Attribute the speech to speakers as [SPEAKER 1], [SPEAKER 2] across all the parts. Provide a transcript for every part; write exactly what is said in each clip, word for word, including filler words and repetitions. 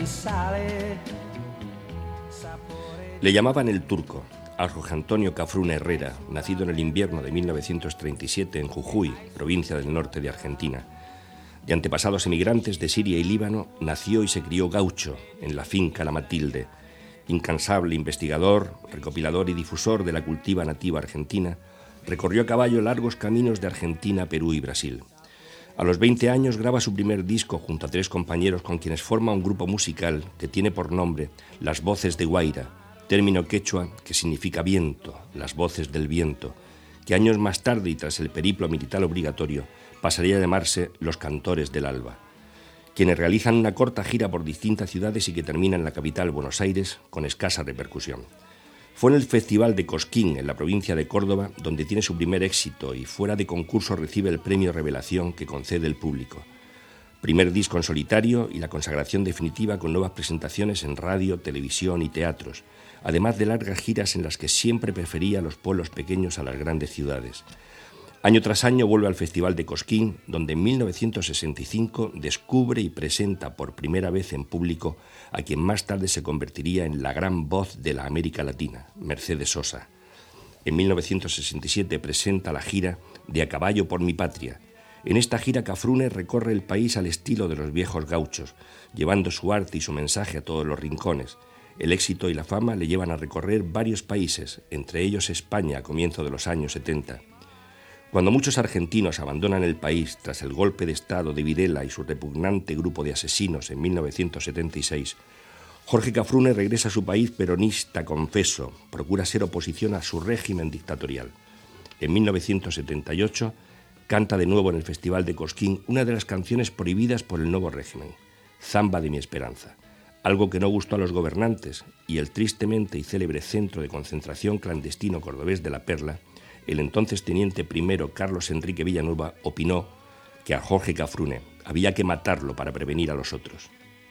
[SPEAKER 1] Le llamaban el Turco a Jorge Antonio Cafrune Herrera, nacido en el invierno de mil novecientos treinta y siete en Jujuy, provincia del norte de Argentina. De antepasados emigrantes de Siria y Líbano, nació y se crió gaucho en la finca La Matilde. Incansable investigador, recopilador y difusor de la cultura nativa argentina, recorrió a caballo largos caminos de Argentina, Perú y Brasil. A los veinte años graba su primer disco junto a tres compañeros con quienes forma un grupo musical que tiene por nombre Las Voces de Guaira, término quechua que significa viento, las voces del viento, que años más tarde y tras el periplo militar obligatorio pasaría a llamarse Los Cantores del Alba, quienes realizan una corta gira por distintas ciudades y que termina en la capital, Buenos Aires, con escasa repercusión. Fue en el Festival de Cosquín, en la provincia de Córdoba, donde tiene su primer éxito y fuera de concurso recibe el premio Revelación que concede el público. Primer disco en solitario y la consagración definitiva con nuevas presentaciones en radio, televisión y teatros, además de largas giras en las que siempre prefería los pueblos pequeños a las grandes ciudades. Año tras año vuelve al Festival de Cosquín, donde en mil novecientos sesenta y cinco descubre y presenta por primera vez en público a quien más tarde se convertiría en la gran voz de la América Latina, Mercedes Sosa. En mil novecientos sesenta y siete presenta la gira de A Caballo por mi Patria. En esta gira Cafrune recorre el país al estilo de los viejos gauchos, llevando su arte y su mensaje a todos los rincones. El éxito y la fama le llevan a recorrer varios países, entre ellos España a comienzos de los años setenta. Cuando muchos argentinos abandonan el país tras el golpe de Estado de Videla y su repugnante grupo de asesinos en mil novecientos setenta y seis, Jorge Cafrune regresa a su país peronista confeso, procura ser oposición a su régimen dictatorial. En mil novecientos setenta y ocho canta de nuevo en el Festival de Cosquín una de las canciones prohibidas por el nuevo régimen, Zamba de mi Esperanza, algo que no gustó a los gobernantes y el tristemente y célebre centro de concentración clandestino cordobés de La Perla. El entonces teniente primero Carlos Enrique Villanueva opinó que a Jorge Cafrune había que matarlo para prevenir a los otros.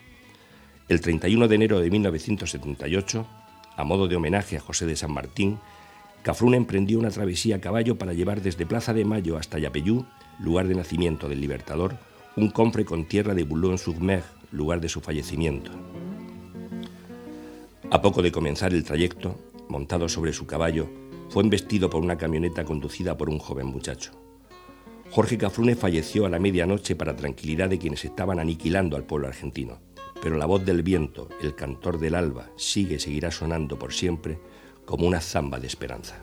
[SPEAKER 1] El treinta y uno de enero de mil novecientos setenta y ocho, a modo de homenaje a José de San Martín, Cafrune emprendió una travesía a caballo para llevar desde Plaza de Mayo hasta Yapeyú, lugar de nacimiento del Libertador, un cofre con tierra de Boulogne-sur-Mer, lugar de su fallecimiento. A poco de comenzar el trayecto, montado sobre su caballo, fue embestido por una camioneta conducida por un joven muchacho. Jorge Cafrune falleció a la medianoche para tranquilidad de quienes estaban aniquilando al pueblo argentino, pero la voz del viento, el cantor del alba, sigue y seguirá sonando por siempre como una zamba de esperanza.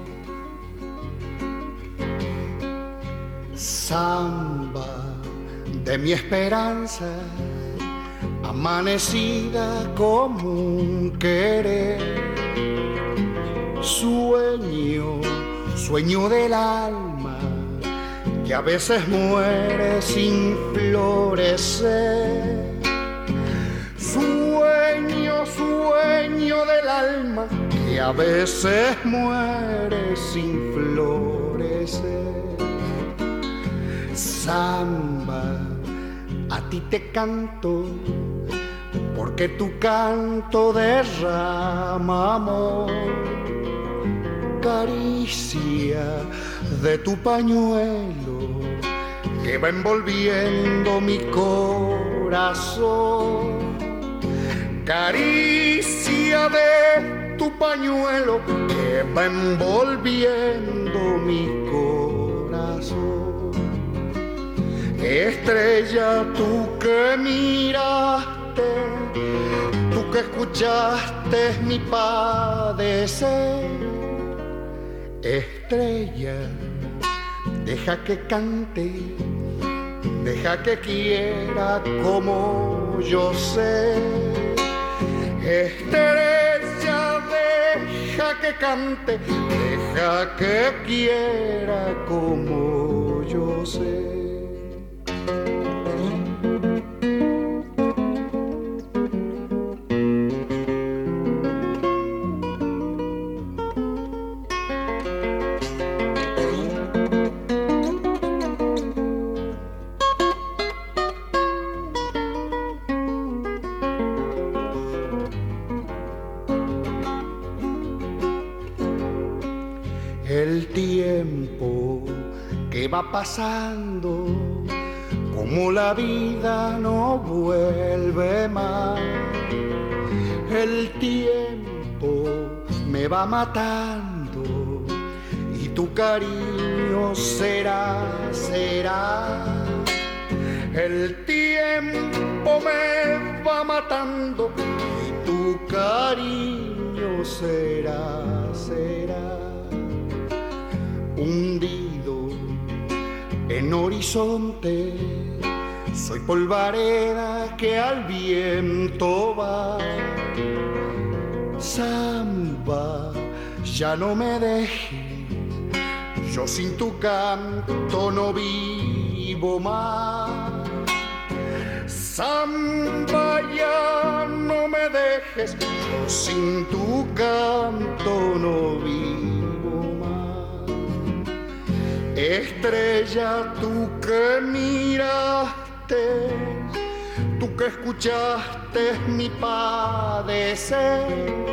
[SPEAKER 2] Zamba de mi esperanza, amanecida como un querer. Sueño, sueño del alma, que a veces muere sin florecer. Sueño, sueño del alma, que a veces muere sin florecer. Zamba, a ti te canto, porque tu canto derrama amor. Caricia de tu pañuelo que va envolviendo mi corazón. Caricia de tu pañuelo que va envolviendo mi corazón. Estrella, tú que miraste, tú que escuchaste mi padecer. Estrella, deja que cante, deja que quiera como yo sé. Estrella, deja que cante, deja que quiera como yo sé. El tiempo que va pasando como la vida no vuelve más. El tiempo me va matando y tu cariño será, será. El tiempo me va matando y tu cariño será, será. Hundido en horizonte, soy polvareda que al viento va. Samba, ya no me dejes, yo sin tu canto no vivo más. Samba, ya no me dejes, yo sin tu canto no vivo más. Estrella, tú que miraste, tú que escuchaste mi padecer.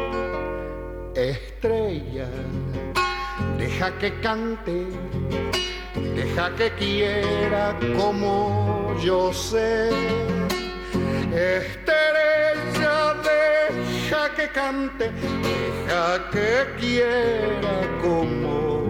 [SPEAKER 2] Estrella, deja que cante, deja que quiera como yo sé. Estrella, deja que cante, deja que quiera como